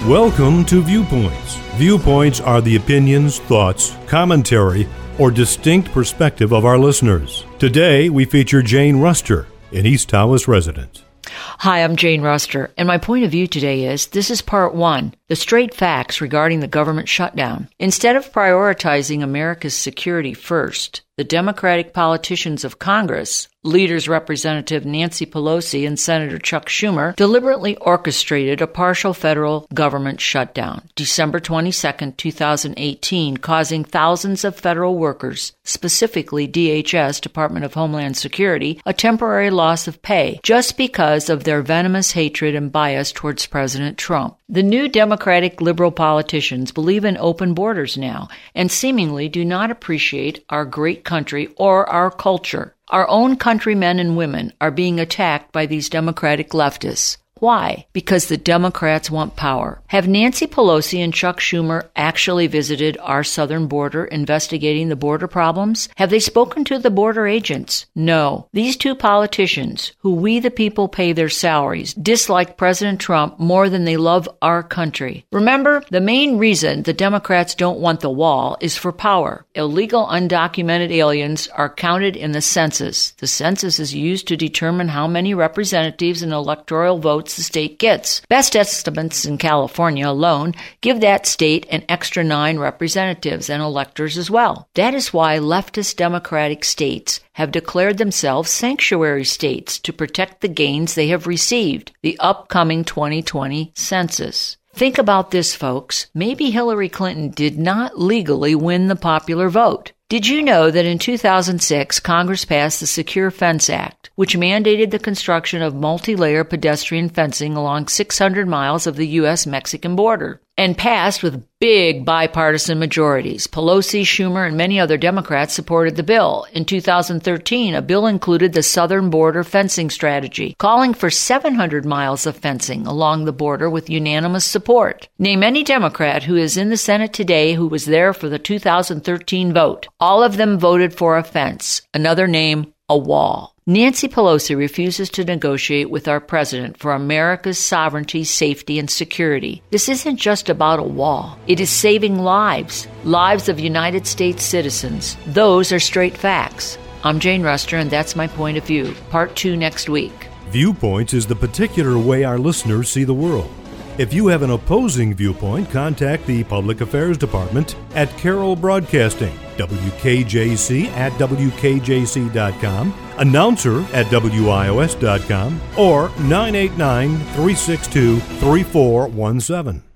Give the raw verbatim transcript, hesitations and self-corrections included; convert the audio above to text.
Welcome to Viewpoints. Viewpoints are the opinions, thoughts, commentary, or distinct perspective of our listeners. Today, we feature Jane Ruster, an East Tawas resident. Hi, I'm Jane Ruster, and my point of view today is, this is part one, the straight facts regarding the government shutdown. Instead of prioritizing America's security first, the Democratic politicians of Congress, leaders Representative Nancy Pelosi and Senator Chuck Schumer, deliberately orchestrated a partial federal government shutdown, December twenty-second, twenty eighteen, causing thousands of federal workers, specifically D H S, Department of Homeland Security, a temporary loss of pay just because of their venomous hatred and bias towards President Trump. The new Democratic liberal politicians believe in open borders now and seemingly do not appreciate our great country or our culture. Our own countrymen and women are being attacked by these Democratic leftists. Why? Because the Democrats want power. Have Nancy Pelosi and Chuck Schumer actually visited our southern border investigating the border problems? Have they spoken to the border agents? No. These two politicians, who we the people pay their salaries, dislike President Trump more than they love our country. Remember, the main reason the Democrats don't want the wall is for power. Illegal undocumented aliens are counted in the census. The census is used to determine how many representatives and electoral votes the state gets. Best estimates in California alone give that state an extra nine representatives and electors as well. That is why leftist Democratic states have declared themselves sanctuary states to protect the gains they have received, the upcoming twenty twenty census. Think about this, folks. Maybe Hillary Clinton did not legally win the popular vote. Did you know that in two thousand six, Congress passed the Secure Fence Act, which mandated the construction of multi-layer pedestrian fencing along six hundred miles of the U S Mexican border, and passed with big bipartisan majorities? Pelosi, Schumer, and many other Democrats supported the bill. In two thousand thirteen, a bill included the Southern Border Fencing Strategy, calling for seven hundred miles of fencing along the border with unanimous support. Name any Democrat who is in the Senate today who was there for the two thousand thirteen vote. All of them voted for a fence. Another name, a wall. Nancy Pelosi refuses to negotiate with our president for America's sovereignty, safety, and security. This isn't just about a wall. It is saving lives, lives of United States citizens. Those are straight facts. I'm Jane Ruster, and that's my point of view. Part two next week. Viewpoints is the particular way our listeners see the world. If you have an opposing viewpoint, contact the Public Affairs Department at Carroll Broadcasting, W K J C at W K J C dot com, announcer at W I O S dot com, or nine eight nine, three six two, three four one seven.